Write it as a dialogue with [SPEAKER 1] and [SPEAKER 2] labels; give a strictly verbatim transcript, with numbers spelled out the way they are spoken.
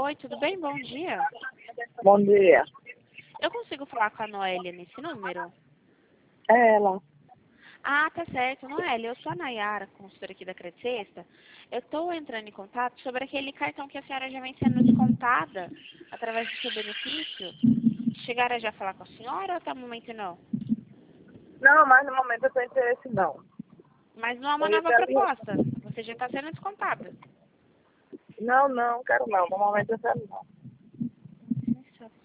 [SPEAKER 1] Oi, tudo bem? Bom dia.
[SPEAKER 2] Bom dia.
[SPEAKER 1] Eu consigo falar com a Noélia nesse número?
[SPEAKER 2] É ela.
[SPEAKER 1] Ah, tá certo. Noélia, eu sou a Nayara, consultora aqui da Credit Sexta. Eu estou entrando em contato sobre aquele cartão que a senhora já vem sendo descontada através do seu benefício. Chegaram já a falar com a senhora ou até o momento não?
[SPEAKER 2] Não, mas no momento eu tenho interesse não.
[SPEAKER 1] Mas não há uma
[SPEAKER 2] Eu ia
[SPEAKER 1] nova
[SPEAKER 2] ter-
[SPEAKER 1] proposta. Você já está sendo descontada.
[SPEAKER 2] Não, não, quero não. No momento eu quero não.